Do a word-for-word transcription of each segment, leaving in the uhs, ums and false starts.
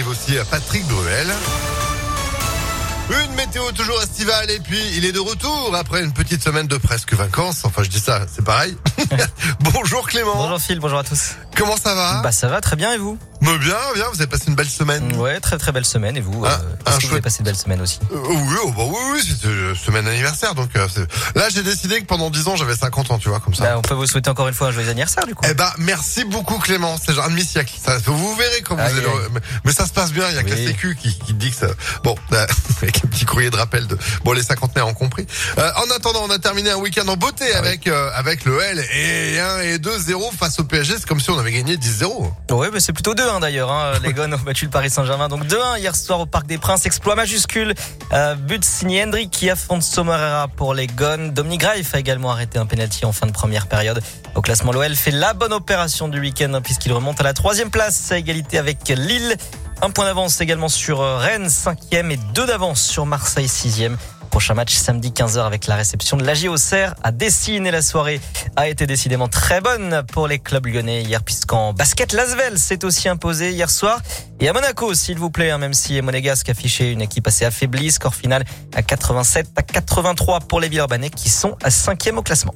arrive aussi Patrick Bruel. Une météo toujours estivale et puis il est de retour après une petite semaine de presque vacances. Enfin, je dis ça, c'est pareil. Bonjour Clément. Bonjour Phil, bonjour à tous. Comment ça va? Bah ça va très bien et vous? Mais bien, bien, vous avez passé une belle semaine. Ouais, très très belle semaine et vous ah, euh, Est-ce que chouette... vous avez passé une belle semaine aussi? euh, Oui, oh, bah oui, oui, c'était euh, semaine anniversaire. Donc euh, c'est... là, j'ai décidé que pendant dix ans, j'avais cinquante ans, tu vois, comme ça. Bah, on peut vous souhaiter encore une fois un joyeux anniversaire du coup. Eh bah merci beaucoup Clément, c'est genre un demi-siècle. Ça, vous verrez quand vous aïe, allez. aïe. Mais, mais ça se passe bien, il y a oui. que la Sécu qui, qui dit que ça. Bon, euh, avec un petit courrier de rappel de. Bon, les cinquantenaires ont compris. Euh, en attendant, on a terminé un week-end en beauté ah, avec oui. euh, avec le L et un et deux zéro face au P S G. C'est comme si on avait gagné dix zéro. Ouais, mais c'est plutôt deux un d'ailleurs. Hein. Les Gones ont battu le Paris Saint-Germain. Donc deux un hier soir au Parc des Princes. Exploit majuscule. Euh, but signé Hendrick qui affronte Sommerera pour les Gones. Dominique Greif a également arrêté un penalty en fin de première période. Au classement, l'O L fait la bonne opération du week-end hein, puisqu'il remonte à la troisième place à égalité avec Lille. Un point d'avance également sur Rennes, cinquième et deux d'avance sur Marseille, sixième. Prochain match samedi quinze heures avec la réception de l'A J Auxerre à Dessines et la soirée a été décidément très bonne pour les clubs lyonnais hier puisqu'en basket l'Asvel s'est aussi imposé hier soir et à Monaco s'il vous plaît hein, même si Monégasque affichait une équipe assez affaiblie, score final à quatre-vingt-sept à quatre-vingt-trois pour les Villeurbanais qui sont à cinquième au classement.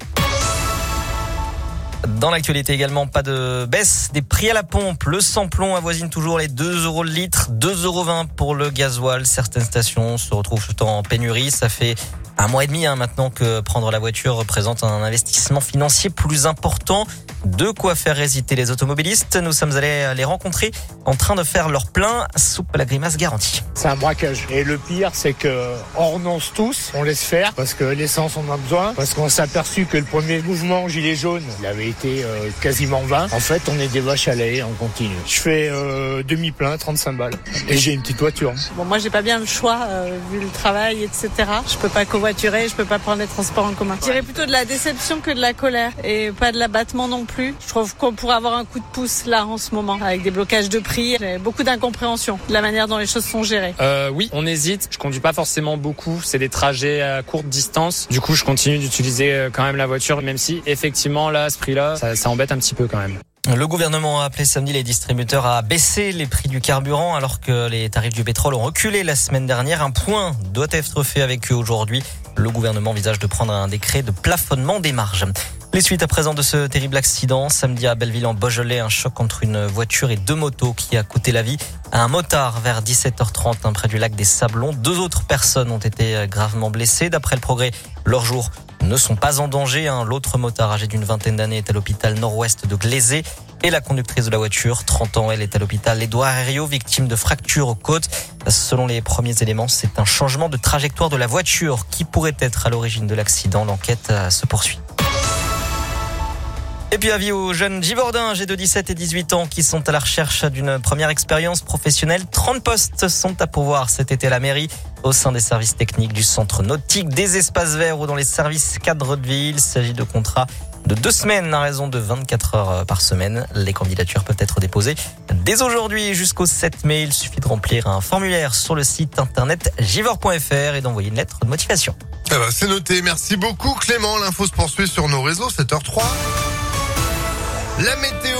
Dans l'actualité également, pas de baisse des prix à la pompe. Le samplon avoisine toujours les deux euros le litre, deux euros vingt pour le gasoil. Certaines stations se retrouvent tout en pénurie. Ça fait un mois et demi hein, maintenant que prendre la voiture représente un investissement financier plus important. De quoi faire hésiter les automobilistes. Nous sommes allés les rencontrer en train de faire leur plein. Soupe à la grimace garantie. C'est un braquage. Et le pire, c'est que on renonce tous, on laisse faire parce que l'essence on en a besoin, parce qu'on s'est aperçu que le premier mouvement gilet jaune, il avait été euh, quasiment vain. En fait, on est des vaches à lait, on continue. Je fais euh, demi-plein, trente-cinq balles. Et j'ai une petite voiture. Bon, moi, j'ai pas bien le choix euh, vu le travail, et cetera. Je peux pas covoiturer, je peux pas prendre les transports en commun. Je dirais plutôt de la déception que de la colère et pas de l'abattement non plus. Je trouve qu'on pourrait avoir un coup de pouce là en ce moment avec des blocages de prix. J'ai beaucoup d'incompréhension de la manière dont les choses sont gérées. Euh, oui, on hésite. Je conduis pas forcément beaucoup. C'est des trajets à courte distance. Du coup, je continue d'utiliser quand même la voiture, même si effectivement là, à ce prix-là, ça, ça embête un petit peu quand même. Le gouvernement a appelé samedi les distributeurs à baisser les prix du carburant alors que les tarifs du pétrole ont reculé la semaine dernière. Un point doit être fait avec eux aujourd'hui. Le gouvernement envisage de prendre un décret de plafonnement des marges. Les suites à présent de ce terrible accident. Samedi à Belleville en Beaujolais, un choc entre une voiture et deux motos qui a coûté la vie à un motard vers dix-sept heures trente près du lac des Sablons. Deux autres personnes ont été gravement blessées. D'après le Progrès, leurs jours ne sont pas en danger. L'autre motard âgé d'une vingtaine d'années est à l'hôpital nord-ouest de Glazé. Et la conductrice de la voiture, trente ans, elle est à l'hôpital Édouard Herriot, victime de fractures aux côtes. Selon les premiers éléments, c'est un changement de trajectoire de la voiture qui pourrait être à l'origine de l'accident. L'enquête se poursuit. Et puis avis aux jeunes Givordins âgés de dix-sept et dix-huit ans qui sont à la recherche d'une première expérience professionnelle. trente postes sont à pourvoir cet été à la mairie au sein des services techniques du centre nautique, des espaces verts ou dans les services cadres de ville. Il s'agit de contrats de deux semaines à raison de vingt-quatre heures par semaine. Les candidatures peuvent être déposées dès aujourd'hui jusqu'au sept mai. Il suffit de remplir un formulaire sur le site internet givor point f r et d'envoyer une lettre de motivation. Eh ben, c'est noté. Merci beaucoup Clément. L'info se poursuit sur nos réseaux, sept heures trois. La météo.